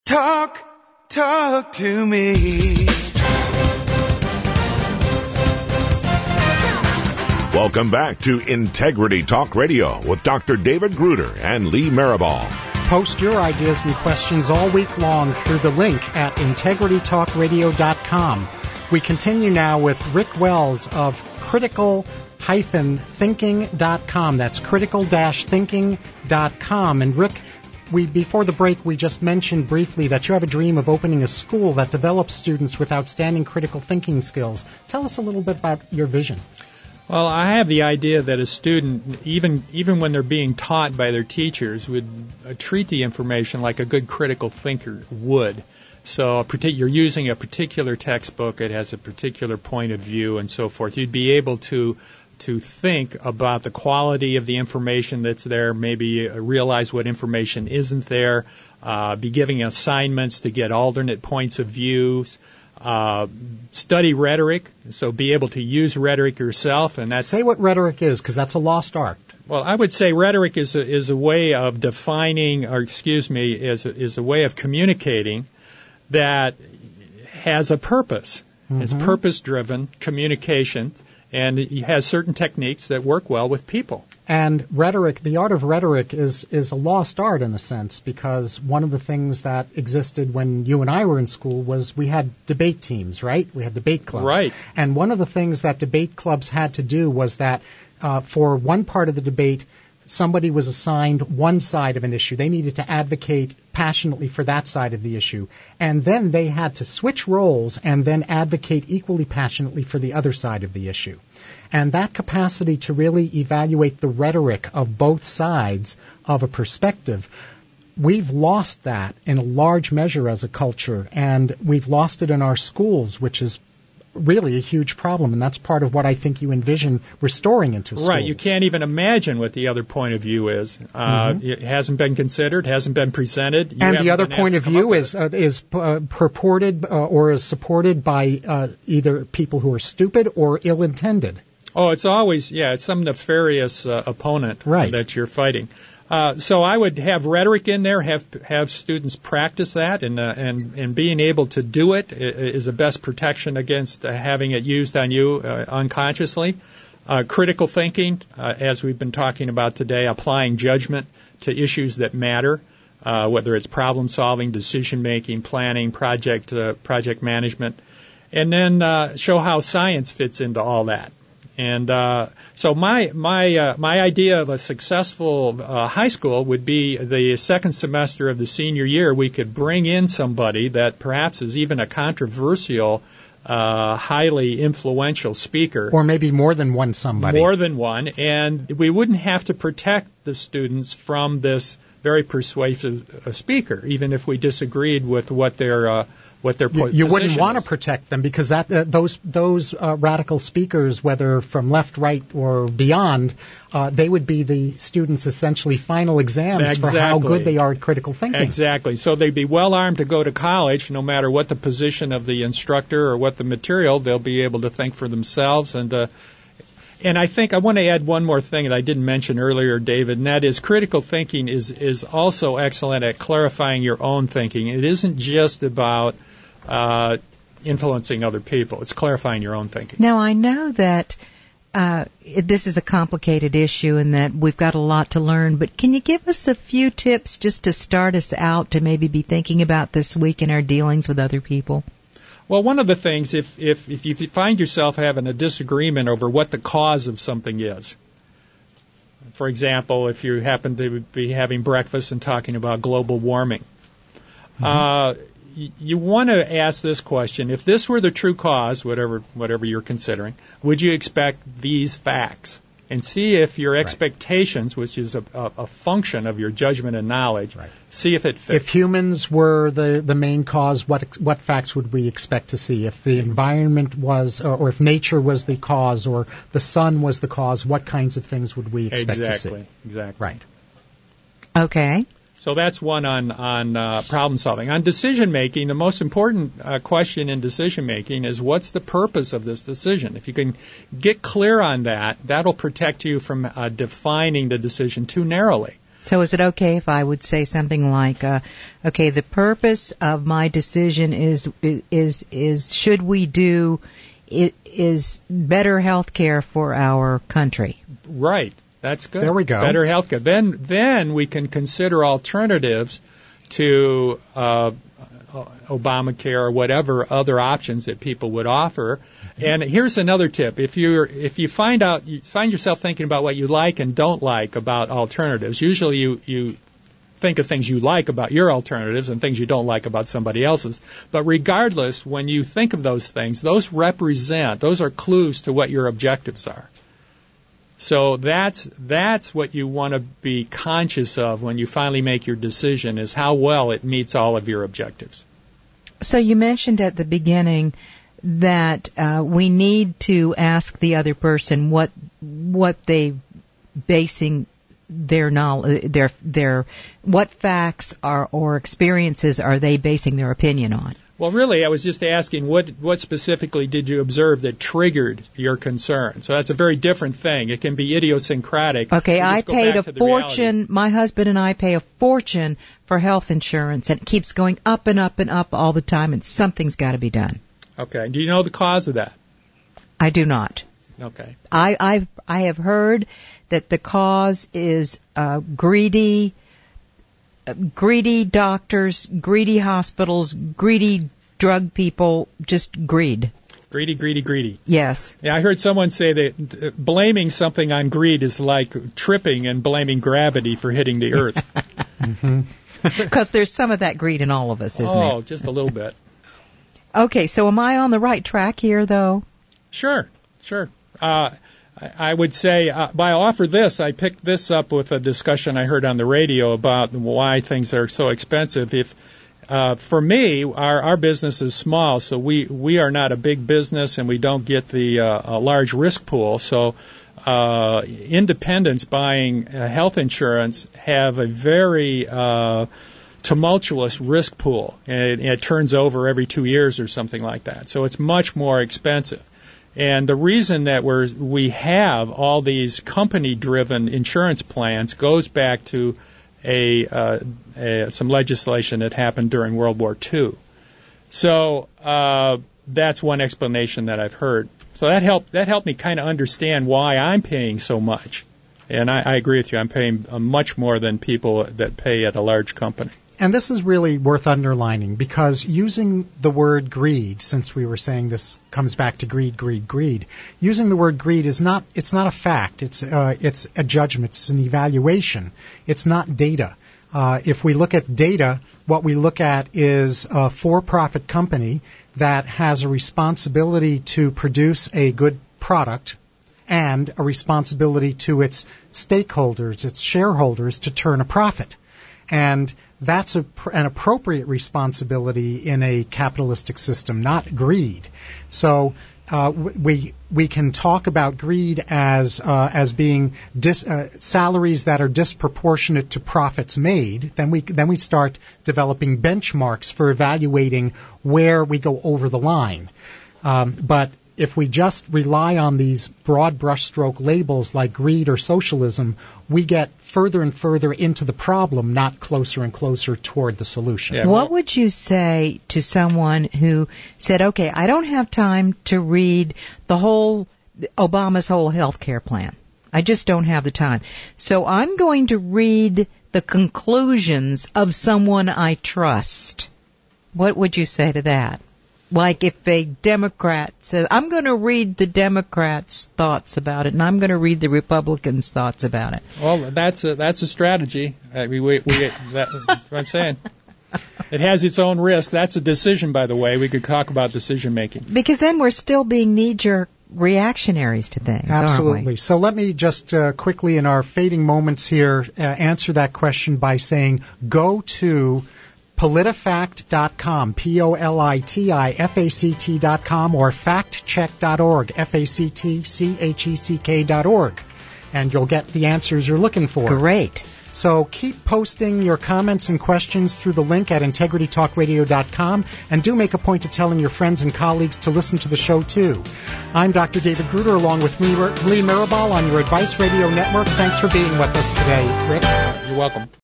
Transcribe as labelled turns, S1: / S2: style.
S1: Talk to me.
S2: Welcome back to Integrity Talk Radio with Dr. David Gruder and Lee Maribal.
S3: Post your ideas and questions all week long through the link at integritytalkradio.com. We continue now with Rick Wells of critical-thinking.com. That's critical-thinking.com. And Rick, before the break, we just mentioned briefly that you have a dream of opening a school that develops students with outstanding critical thinking skills. Tell us a little bit about your vision.
S4: Well, I have the idea that a student, even when they're being taught by their teachers, would treat the information like a good critical thinker would. So you're using a particular textbook, it has a particular point of view and so forth. You'd be able to think about the quality of the information that's there, maybe realize what information isn't there, be giving assignments to get alternate points of views. Study rhetoric, so be able to use rhetoric yourself, and that's...
S3: Say what rhetoric is, because that's a lost art.
S4: Well, I would say rhetoric is a way of defining, is a way of communicating that has a purpose. Mm-hmm. It's purpose-driven communication, and it has certain techniques that work well with people.
S3: And rhetoric, the art of rhetoric is a lost art in a sense, because one of the things that existed when you and I were in school was we had debate teams, right? We had debate clubs.
S4: Right.
S3: And one of the things that debate clubs had to do was that for one part of the debate, somebody was assigned one side of an issue. They needed to advocate passionately for that side of the issue. And then they had to switch roles and then advocate equally passionately for the other side of the issue. And that capacity to really evaluate the rhetoric of both sides of a perspective, we've lost that in a large measure as a culture, and we've lost it in our schools, which is really a huge problem, and that's part of what I think you envision restoring into schools.
S4: Right, you can't even imagine what the other point of view is. It hasn't been considered, hasn't been presented.
S3: And the other point of view is purported or is supported by either people who are stupid or ill-intended.
S4: Oh, it's always, it's some nefarious opponent that you're fighting. So I would have rhetoric in there, have students practice that, and being able to do it is the best protection against having it used on you unconsciously. Critical thinking, as we've been talking about today, applying judgment to issues that matter, whether it's problem solving, decision making, planning, project management, and then show how science fits into all that. And so my idea of a successful high school would be the second semester of the senior year, we could bring in somebody that perhaps is even a controversial, highly influential speaker.
S3: Or maybe more than one somebody.
S4: More than one. And we wouldn't have to protect the students from this very persuasive speaker, even if we disagreed with what their
S3: you wouldn't want to protect them, because those radical speakers, whether from left, right, or beyond, they would be the students' essentially final exams for how good they are at critical thinking.
S4: Exactly. So they'd be well armed to go to college, no matter what the position of the instructor or what the material. They'll be able to think for themselves. And I think I want to add one more thing that I didn't mention earlier, David, and that is critical thinking is also excellent at clarifying your own thinking. It isn't just about influencing other people. It's clarifying your own thinking.
S5: Now, I know that this is a complicated issue and that we've got a lot to learn, but can you give us a few tips just to start us out to maybe be thinking about this week in our dealings with other people?
S4: Well, one of the things, if you find yourself having a disagreement over what the cause of something is, for example, if you happen to be having breakfast and talking about global warming, you want to ask this question: if this were the true cause, whatever you're considering, would you expect these facts? And see if your expectations, which is a function of your judgment and knowledge, see if it fits.
S3: If humans were the main cause, what facts would we expect to see? If the environment was, or if nature was the cause, or the sun was the cause, what kinds of things would we expect to see?
S4: Exactly.
S3: Right.
S5: Okay.
S4: So that's one on problem solving. On decision making, the most important question in decision making is, what's the purpose of this decision? If you can get clear on that, that'll protect you from defining the decision too narrowly.
S5: So is it okay if I would say something like, okay, the purpose of my decision is should we do is better health care for our country?
S4: Right. That's good.
S3: There we go.
S4: Better health care. Then we can consider alternatives to Obamacare or whatever other options that people would offer. And here's another tip: if you find yourself thinking about what you like and don't like about alternatives, usually you think of things you like about your alternatives and things you don't like about somebody else's. But regardless, when you think of those things, those are clues to what your objectives are. So that's what you want to be conscious of when you finally make your decision, is how well it meets all of your objectives.
S5: So you mentioned at the beginning that we need to ask the other person what they basing their knowledge, what facts or experiences are they basing their opinion on?
S4: Well, really, I was just asking what specifically did you observe that triggered your concern? So that's a very different thing. It can be idiosyncratic.
S5: Okay, I paid a fortune. My husband and I pay a fortune for health insurance, and it keeps going up and up and up all the time, and something's got to be done.
S4: Okay. Do you know the cause of that?
S5: I do not.
S4: Okay.
S5: I have heard that the cause is greedy doctors, greedy hospitals, greedy drug people, just greed.
S4: Greedy.
S5: Yes.
S4: Yeah, I heard someone say that blaming something on greed is like tripping and blaming gravity for hitting the earth.
S5: Because there's some of that greed in all of us, isn't it?
S4: Oh, just a little bit.
S5: Okay, so am I on the right track here, though?
S4: Sure. I would say, I offer this. I picked this up with a discussion I heard on the radio about why things are so expensive. For me, our business is small, so we are not a big business, and we don't get the a large risk pool. So independents buying health insurance have a very tumultuous risk pool, and it turns over every 2 years or something like that. So it's much more expensive. And the reason that we have all these company-driven insurance plans goes back to some legislation that happened during World War II. So that's one explanation that I've heard. So that helped me kind of understand why I'm paying so much. And I agree with you. I'm paying much more than people that pay at a large company.
S3: And this is really worth underlining, because using the word greed, since we were saying this comes back to greed, using the word greed it's not a fact. It's a judgment. It's an evaluation. It's not data. If we look at data, what we look at is a for-profit company that has a responsibility to produce a good product and a responsibility to its stakeholders, its shareholders, to turn a profit. And that's an appropriate responsibility in a capitalistic system, not greed. So we can talk about greed as being salaries that are disproportionate to profits made. Then we start developing benchmarks for evaluating where we go over the line. But if we just rely on these broad brushstroke labels like greed or socialism, we get further and further into the problem, not closer and closer toward the solution.
S5: Yeah, what would you say to someone who said, okay, I don't have time to read Obama's whole health care plan. I just don't have the time. So I'm going to read the conclusions of someone I trust. What would you say to that? Like if a Democrat says, I'm going to read the Democrats' thoughts about it, and I'm going to read the Republicans' thoughts about it.
S4: Well, that's a strategy. That's what I'm saying. It has its own risk. That's a decision, by the way. We could talk about decision making.
S5: Because then we're still being knee-jerk reactionaries to things,
S3: Absolutely.
S5: aren't we?
S3: So let me just quickly, in our fading moments here, answer that question by saying go to PolitiFact.com, PolitiFact.com, or factcheck.org, FACTCHECK.org, and you'll get the answers you're looking for.
S5: Great.
S3: So keep posting your comments and questions through the link at integritytalkradio.com, and do make a point of telling your friends and colleagues to listen to the show, too. I'm Dr. David Gruder, along with Lee Mirabal on your Advice Radio Network. Thanks for being with us today, Rick.
S4: welcome.